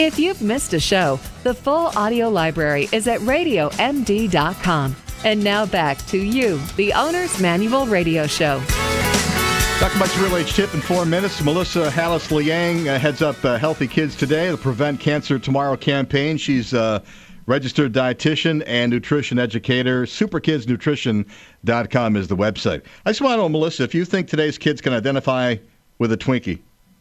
If you've missed a show, the full audio library is at radiomd.com. And now back to you, the Owner's Manual Radio Show. Talking about your Real Age Tip in 4 minutes. Melissa Hallis-Liang heads up Healthy Kids Today, the Prevent Cancer Tomorrow campaign. She's a registered dietitian and nutrition educator. Superkidsnutrition.com is the website. I just want to know, Melissa, if you think today's kids can identify with a Twinkie.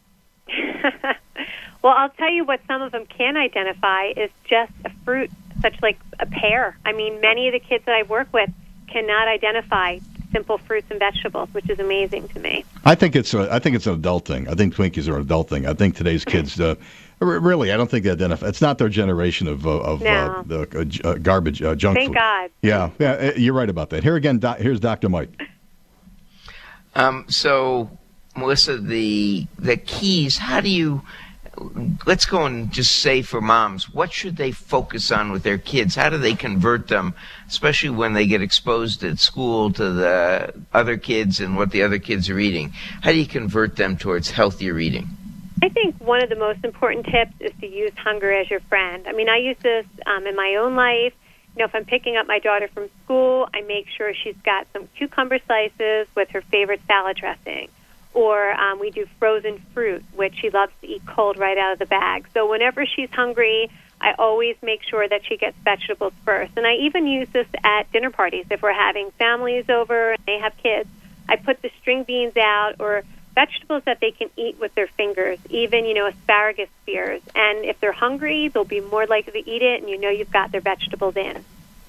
Well, I'll tell you what some of them can identify is just a fruit, such like a pear. I mean, many of the kids that I work with cannot identify simple fruits and vegetables, which is amazing to me. I think it's an adult thing. I think Twinkies are an adult thing. I think today's kids, really, I don't think they identify. It's not their generation of garbage, junk food. Thank God. Yeah, you're right about that. Here again, here's Dr. Mike. So, Melissa, the keys, how do you... Let's go and just say for moms, what should they focus on with their kids? How do they convert them, especially when they get exposed at school to the other kids and what the other kids are eating? How do you convert them towards healthier eating? I think one of the most important tips is to use hunger as your friend. I mean, I use this in my own life. You know, if I'm picking up my daughter from school, I make sure she's got some cucumber slices with her favorite salad dressing. Or we do frozen fruit, which she loves to eat cold right out of the bag. So whenever she's hungry, I always make sure that she gets vegetables first. And I even use this at dinner parties. If we're having families over and they have kids, I put the string beans out or vegetables that they can eat with their fingers, even, asparagus spears. And if they're hungry, they'll be more likely to eat it, and you've got their vegetables in.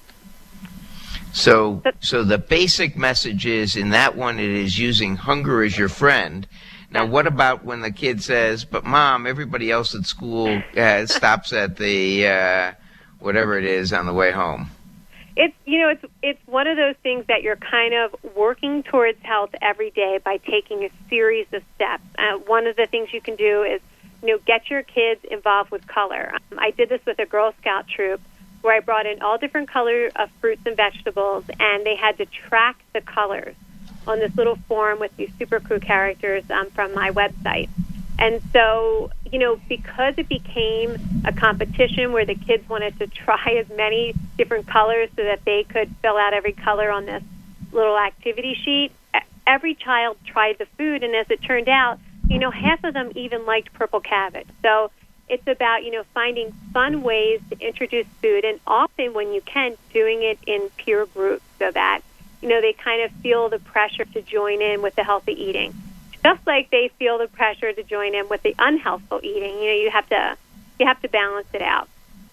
So the basic message is, in that one, it is using hunger as your friend. Now, what about when the kid says, but Mom, everybody else at school stops at the whatever it is on the way home? It's one of those things that you're kind of working towards health every day by taking a series of steps. One of the things you can do is, get your kids involved with color. I did this with a Girl Scout troop, where I brought in all different colors of fruits and vegetables, and they had to track the colors on this little form with these super cool characters from my website. And so, because it became a competition where the kids wanted to try as many different colors so that they could fill out every color on this little activity sheet, every child tried the food, and as it turned out, half of them even liked purple cabbage. So it's about, finding fun ways to introduce food, and often when you can, doing it in peer groups so that, they kind of feel the pressure to join in with the healthy eating. Just like they feel the pressure to join in with the unhealthful eating. You have to balance it out.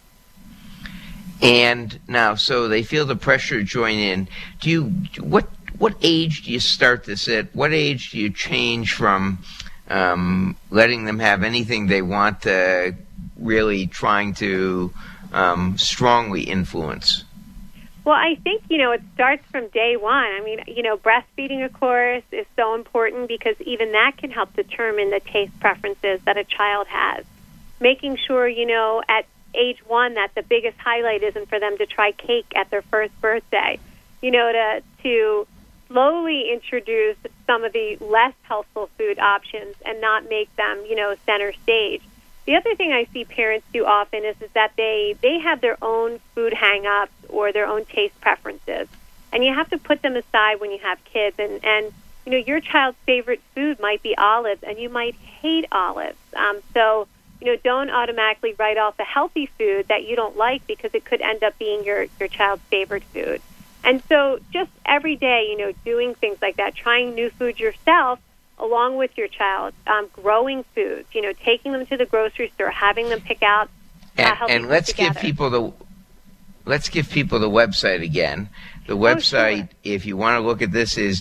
And now, so they feel the pressure to join in. What age do you start this at? What age do you change from letting them have anything they want to really trying to strongly influence? Well, I think, it starts from day one. I mean, breastfeeding, of course, is so important because even that can help determine the taste preferences that a child has. Making sure, at age 1 that the biggest highlight isn't for them to try cake at their first birthday. To slowly introduce some of the less healthful food options and not make them, center stage. The other thing I see parents do often is that they have their own food hang-ups or their own taste preferences. And you have to put them aside when you have kids. And your child's favorite food might be olives, and you might hate olives. So don't automatically write off a healthy food that you don't like because it could end up being your child's favorite food. And so just every day, doing things like that, trying new foods yourself, along with your child, growing foods, taking them to the grocery store, having them pick out healthy and let's together. give people the website again. The website, if you want to look at this, is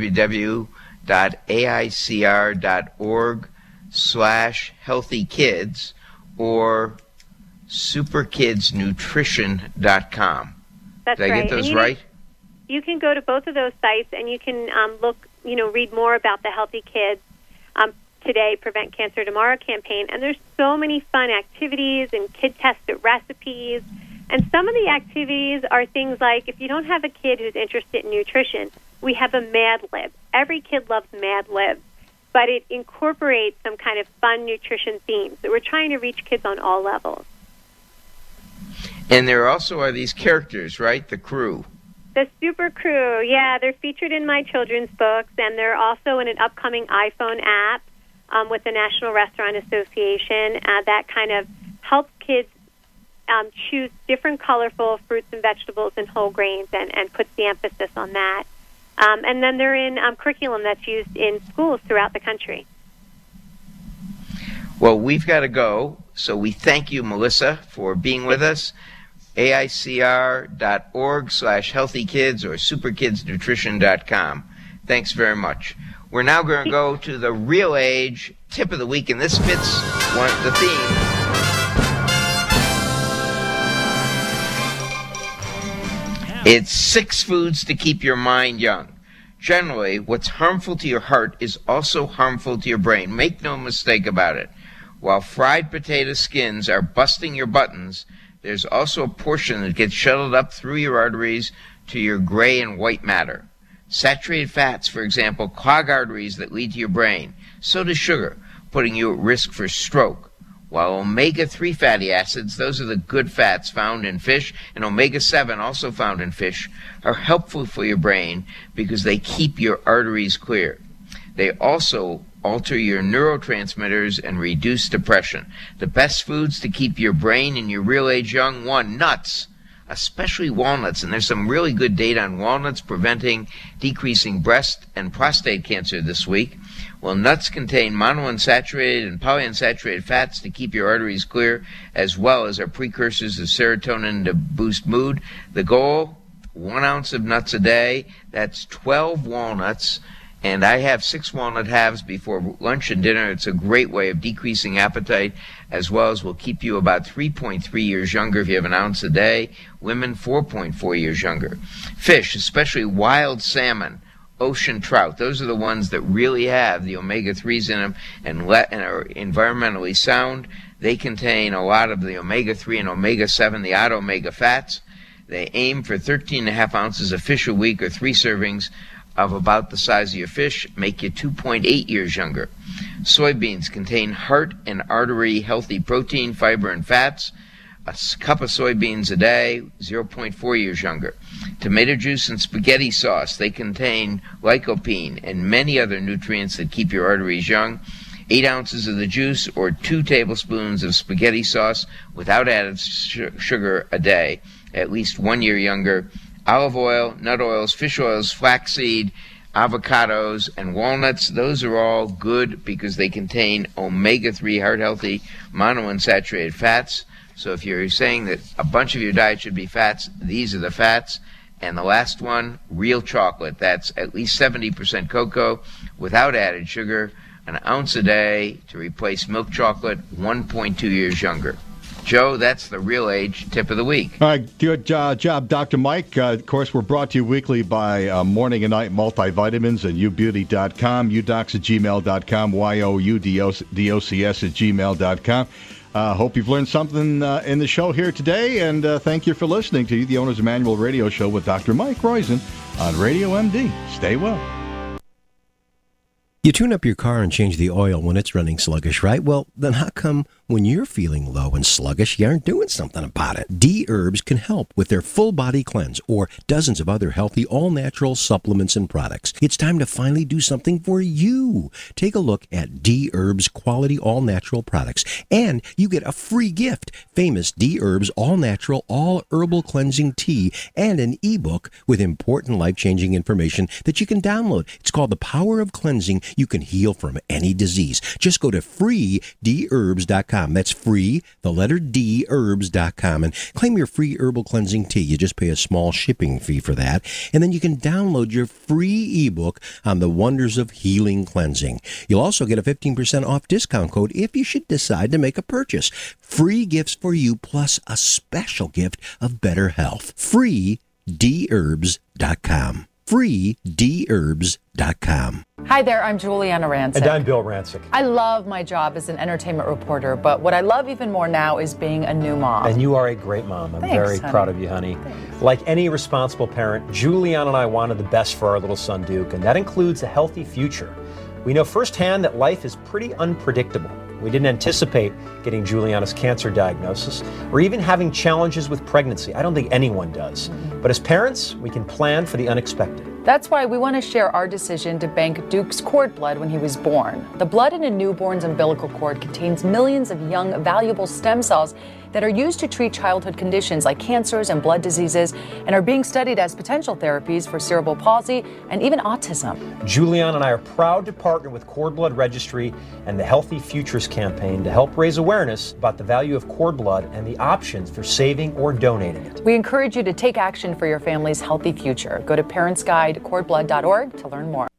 www.aicr.org/healthykids or superkidsnutrition.com. That's Did I right. get those right? You can go to both of those sites and you can read more about the Healthy Kids Today, Prevent Cancer Tomorrow campaign. And there's so many fun activities and kid-tested recipes. And some of the activities are things like, if you don't have a kid who's interested in nutrition, we have a Mad Lib. Every kid loves Mad Libs. but it incorporates some kind of fun nutrition themes. So we're trying to reach kids on all levels. And there also are these characters, right? The crew. The Super Crew, yeah, they're featured in my children's books, and they're also in an upcoming iPhone app with the National Restaurant Association that kind of helps kids choose different colorful fruits and vegetables and whole grains and puts the emphasis on that. And then they're in curriculum that's used in schools throughout the country. Well, we've got to go, so we thank you, Melissa, for being with us. AICR.org/healthykids or superkidsnutrition.com. Thanks very much. We're now going to go to the Real Age Tip of the Week, and this fits the theme. It's 6 foods to keep your mind young. Generally, what's harmful to your heart is also harmful to your brain. Make no mistake about it. While fried potato skins are busting your buttons, there's also a portion that gets shuttled up through your arteries to your gray and white matter. Saturated fats, for example, clog arteries that lead to your brain. So does sugar, putting you at risk for stroke. While omega-3 fatty acids, those are the good fats found in fish, and omega-7, also found in fish, are helpful for your brain because they keep your arteries clear. They also alter your neurotransmitters and reduce depression. The best foods to keep your brain and your real age young: 1, nuts, especially walnuts. And there's some really good data on walnuts decreasing breast and prostate cancer this week. Well, nuts contain monounsaturated and polyunsaturated fats to keep your arteries clear, as well as are precursors of serotonin to boost mood. The goal: 1 ounce of nuts a day. That's 12 walnuts. And I have 6 walnut halves before lunch and dinner. It's a great way of decreasing appetite, as well as will keep you about 3.3 years younger if you have 1 ounce a day. Women, 4.4 years younger. Fish, especially wild salmon, ocean trout, those are the ones that really have the omega-3s in them and are environmentally sound. They contain a lot of the omega-3 and omega-7, the odd omega fats. They aim for 13.5 ounces of fish a week, or 3 servings of about the size of your fish, make you 2.8 years younger. Soybeans contain heart and artery healthy protein, fiber, and fats. A cup of soybeans a day, 0.4 years younger. Tomato juice and spaghetti sauce, they contain lycopene and many other nutrients that keep your arteries young. 8 ounces of the juice or 2 tablespoons of spaghetti sauce without added sugar a day, at least 1 year younger. Olive oil, nut oils, fish oils, flaxseed, avocados, and walnuts, those are all good because they contain omega-3 heart-healthy monounsaturated fats. So if you're saying that a bunch of your diet should be fats, these are the fats. And the last one, real chocolate. That's at least 70% cocoa without added sugar, 1 ounce a day to replace milk chocolate, 1.2 years younger. Joe, that's the Real Age Tip of the Week. All right, good job, Dr. Mike. Of course, we're brought to you weekly by Morning and Night Multivitamins and youbeauty.com, udocs@gmail.com, youdocs@gmail.com. Hope you've learned something in the show here today, and thank you for listening to the Owner's Manual Radio Show with Dr. Mike Roizen on Radio MD. Stay well. You tune up your car and change the oil when it's running sluggish, right? Well, then how come when you're feeling low and sluggish, you aren't doing something about it? D-Herbs can help with their full body cleanse or dozens of other healthy, all-natural supplements and products. It's time to finally do something for you. Take a look at D-Herbs quality all-natural products, and you get a free gift, famous D-Herbs all-natural, all-herbal cleansing tea, and an ebook with important life-changing information that you can download. It's called The Power of Cleansing. You can heal from any disease. Just go to freedherbs.com. That's free, the letter D, herbs.com, and claim your free herbal cleansing tea. You just pay a small shipping fee for that, and then you can download your free ebook on the wonders of healing cleansing. You'll also get a 15% off discount code if you should decide to make a purchase. Free gifts for you, plus a special gift of better health. freedherbs.com. freedherbs.com. Hi there, I'm Juliana Rancic. And I'm Bill Rancic. I love my job as an entertainment reporter, but what I love even more now is being a new mom. And you are a great mom. I'm very proud of you, honey. Thanks. Like any responsible parent, Juliana and I wanted the best for our little son, Duke, and that includes a healthy future. We know firsthand that life is pretty unpredictable. We didn't anticipate getting Juliana's cancer diagnosis or even having challenges with pregnancy. I don't think anyone does. But as parents, we can plan for the unexpected. That's why we want to share our decision to bank Duke's cord blood when he was born. The blood in a newborn's umbilical cord contains millions of young, valuable stem cells that are used to treat childhood conditions like cancers and blood diseases and are being studied as potential therapies for cerebral palsy and even autism. Juliana and I are proud to partner with Cord Blood Registry and the Healthy Futures campaign to help raise awareness about the value of cord blood and the options for saving or donating it. We encourage you to take action for your family's healthy future. Go to parentsguidecordblood.org to learn more.